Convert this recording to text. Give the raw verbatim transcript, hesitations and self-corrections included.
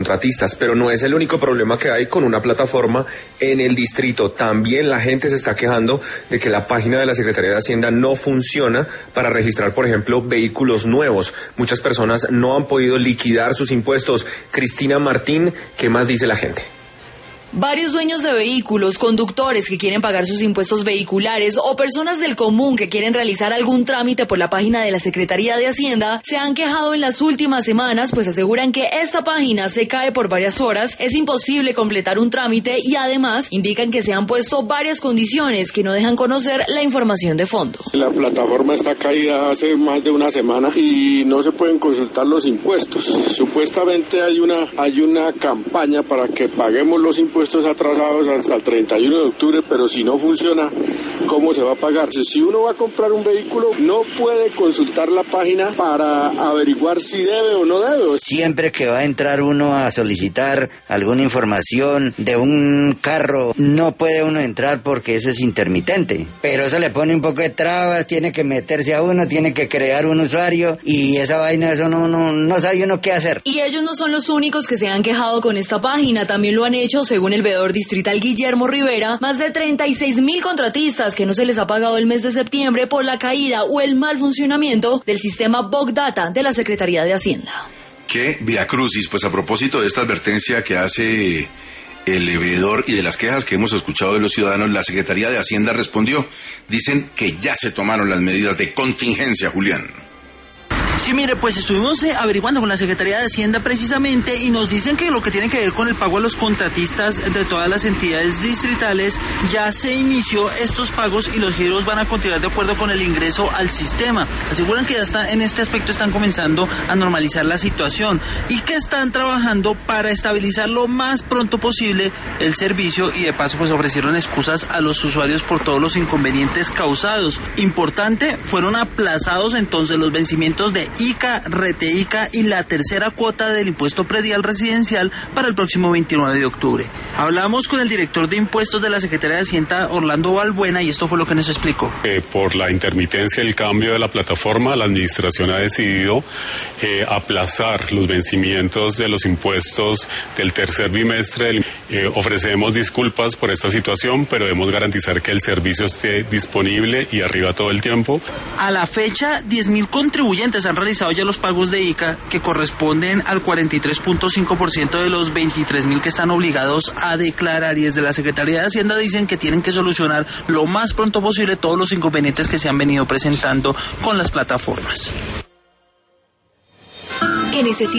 contratistas, pero no es el único problema que hay con una plataforma en el distrito. También la gente se está quejando de que la página de la Secretaría de Hacienda no funciona para registrar, por ejemplo, vehículos nuevos. Muchas personas no han podido liquidar sus impuestos. Cristina Martín, ¿qué más dice la gente? Varios dueños de vehículos, conductores que quieren pagar sus impuestos vehiculares o personas del común que quieren realizar algún trámite por la página de la Secretaría de Hacienda se han quejado en las últimas semanas, pues aseguran que esta página se cae por varias horas, es imposible completar un trámite y además indican que se han puesto varias condiciones que no dejan conocer la información de fondo. La plataforma está caída hace más de una semana y no se pueden consultar los impuestos. Supuestamente hay una, hay una campaña para que paguemos los impuestos atrasados hasta el treinta y uno de octubre, pero si no funciona, ¿cómo se va a pagar? Si uno va a comprar un vehículo, no puede consultar la página para averiguar si debe o no debe. Siempre que va a entrar uno a solicitar alguna información de un carro, no puede uno entrar porque eso es intermitente, pero eso le pone un poco de trabas, tiene que meterse a uno, tiene que crear un usuario y esa vaina, eso no, no, no sabe uno qué hacer. Y ellos no son los únicos que se han quejado con esta página, también lo han hecho, según el veedor distrital Guillermo Rivera, más de treinta y seis mil contratistas que no se les ha pagado el mes de septiembre por la caída o el mal funcionamiento del sistema Bogdata de la Secretaría de Hacienda. ¿Qué viacrucis? Pues a propósito de esta advertencia que hace el veedor y de las quejas que hemos escuchado de los ciudadanos, la Secretaría de Hacienda respondió. Dicen que ya se tomaron las medidas de contingencia, Julián. Sí, mire, pues estuvimos eh, averiguando con la Secretaría de Hacienda precisamente y nos dicen que lo que tiene que ver con el pago a los contratistas de todas las entidades distritales, ya se inició estos pagos y los giros van a continuar de acuerdo con el ingreso al sistema. Aseguran que ya está, en este aspecto están comenzando a normalizar la situación y que están trabajando para estabilizar lo más pronto posible el servicio y de paso pues ofrecieron excusas a los usuarios por todos los inconvenientes causados. Importante, fueron aplazados entonces los vencimientos de I C A, Rete I C A y la tercera cuota del impuesto predial residencial para el próximo veintinueve de octubre. Hablamos con el director de impuestos de la Secretaría de Hacienda, Orlando Balbuena, y esto fue lo que nos explicó. Eh, por la intermitencia y el cambio de la plataforma, la administración ha decidido eh, aplazar los vencimientos de los impuestos del tercer bimestre. Del, eh, ofrecemos disculpas por esta situación, pero debemos garantizar que el servicio esté disponible y arriba todo el tiempo. A la fecha, diez mil contribuyentes han realizado ya los pagos de I C A, que corresponden al cuarenta y tres punto cinco por ciento de los veintitrés mil que están obligados a declarar, y desde la Secretaría de Hacienda dicen que tienen que solucionar lo más pronto posible todos los inconvenientes que se han venido presentando con las plataformas.